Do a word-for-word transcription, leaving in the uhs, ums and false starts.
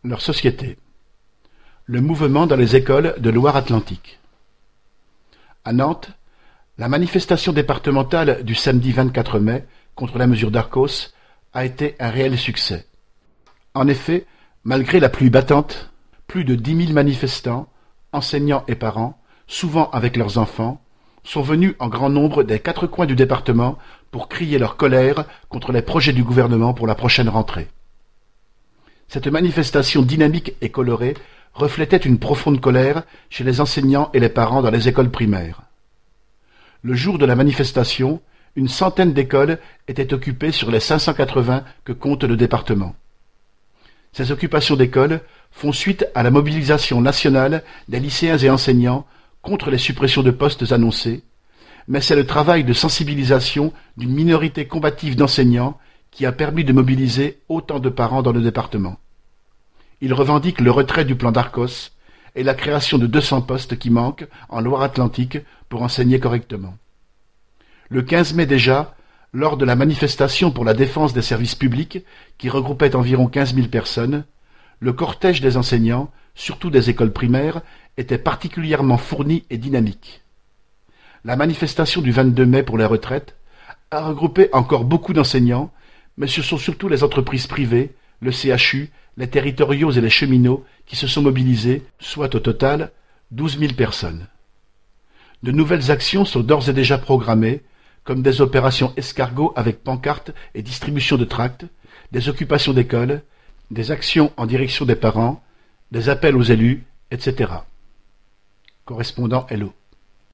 leur société. Le mouvement dans les écoles de Loire-Atlantique. À Nantes, la manifestation départementale du samedi vingt-quatre mai contre la mesure d'Arcos a été un réel succès. En effet, malgré la pluie battante, plus de dix mille manifestants, enseignants et parents, souvent avec leurs enfants, sont venus en grand nombre des quatre coins du département pour crier leur colère contre les projets du gouvernement pour la prochaine rentrée. Cette manifestation dynamique et colorée reflétait une profonde colère chez les enseignants et les parents dans les écoles primaires. Le jour de la manifestation, une centaine d'écoles étaient occupées sur les cinq cent quatre-vingts que compte le département. Ces occupations d'écoles font suite à la mobilisation nationale des lycéens et enseignants contre les suppressions de postes annoncées, mais c'est le travail de sensibilisation d'une minorité combative d'enseignants qui a permis de mobiliser autant de parents dans le département. Ils revendiquent le retrait du plan d'Arcos et la création de deux cents postes qui manquent en Loire-Atlantique pour enseigner correctement. Le quinze mai déjà, lors de la manifestation pour la défense des services publics, qui regroupait environ quinze mille personnes, le cortège des enseignants, surtout des écoles primaires, était particulièrement fourni et dynamique. La manifestation du vingt-deux mai pour les retraites a regroupé encore beaucoup d'enseignants, mais ce sont surtout les entreprises privées, le C H U, les territoriaux et les cheminots qui se sont mobilisés, soit au total douze mille personnes. De nouvelles actions sont d'ores et déjà programmées, comme des opérations escargots avec pancartes et distribution de tracts, des occupations d'écoles, des actions en direction des parents, des appels aux élus, et cetera. Correspondant Hello.